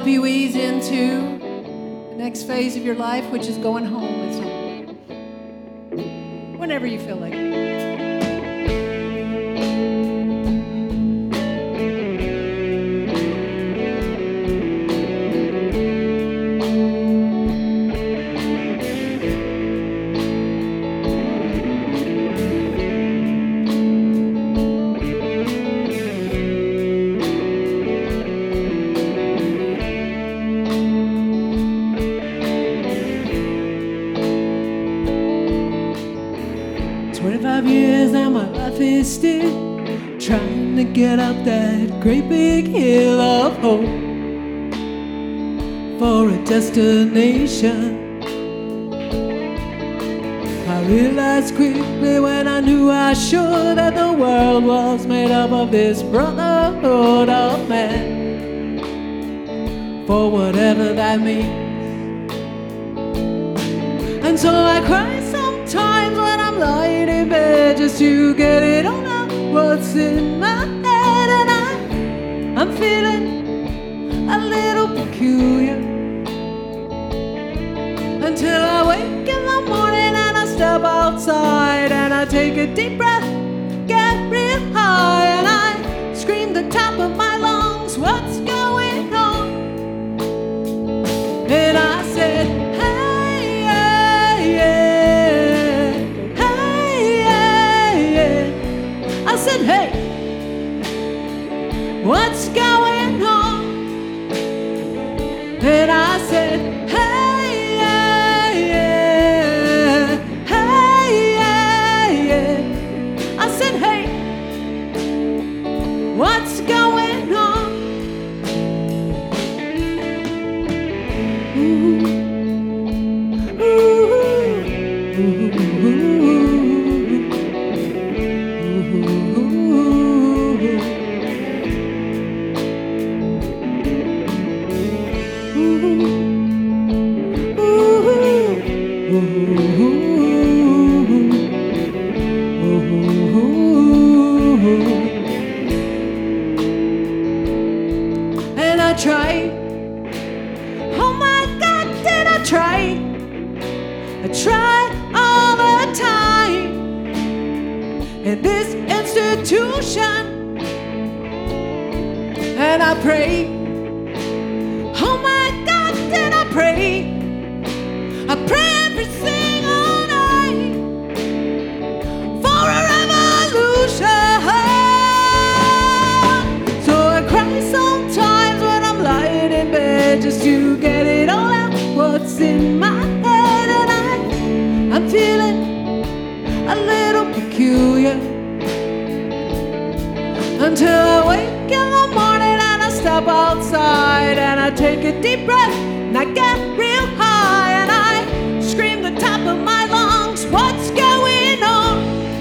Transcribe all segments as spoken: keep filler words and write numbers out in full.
you ease into the next phase of your life, which is going home at some point. Whenever you feel like it. twenty-five years and my life is still trying to get up that great big hill of hope for a destination. I realized quickly when I knew I should that the world was made up of this brotherhood of man, for whatever that means. And so I cry sometimes when I'm lying in bed just to get it all out what's in my head. And I, I'm feeling a little peculiar until I wake in the morning and I step outside and I take a deep breath, get real high, and I scream the top of my lungs, what's going on? And I said, hey, yeah, yeah, hey, yeah, yeah. I said, hey, what's going on? And I said, hey, yeah, yeah, hey, yeah, yeah. I said, hey, what's going on? Ooh, ooh, ooh, ooh, and I tried, oh my God, did I try? I tried all the time in this institution, and I prayed, oh my God, did I pray? I pray every single night for a revolution. So I cry sometimes when I'm lying in bed just to get it all out what's in my head. And I, I'm feeling a little peculiar until I wake in the morning and I step outside and I take a deep breath and I get real high and I scream the top of my lungs, what's going on?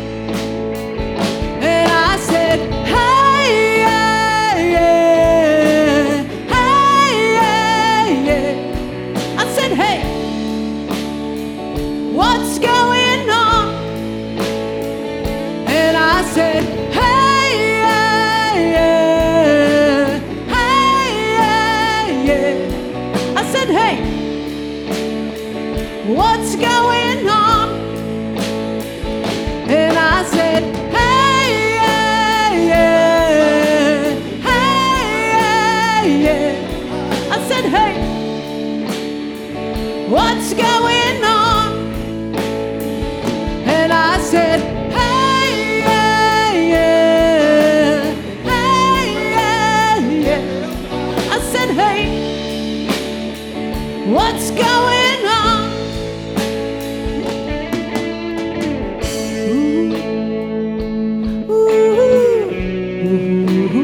And I said, hey, yeah, yeah, hey, yeah, yeah. I said, hey, what's going on? And I said, hey, yeah, yeah, hey, yeah, yeah. I said, hey, what's going on? And I said, hey, yeah, yeah, hey, yeah, yeah. I said, hey, what's going on? And I said, hey, yeah, yeah, hey, yeah, yeah. I said, hey, what's going on? Ooh, ooh, ooh,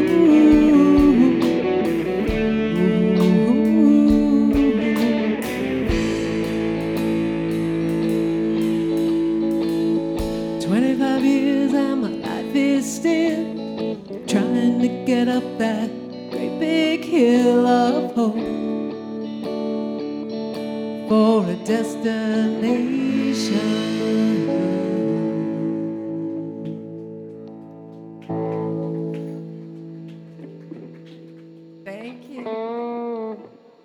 ooh. twenty-five years and my life is still trying to get up that great big hill of hope for a destination. Thank you.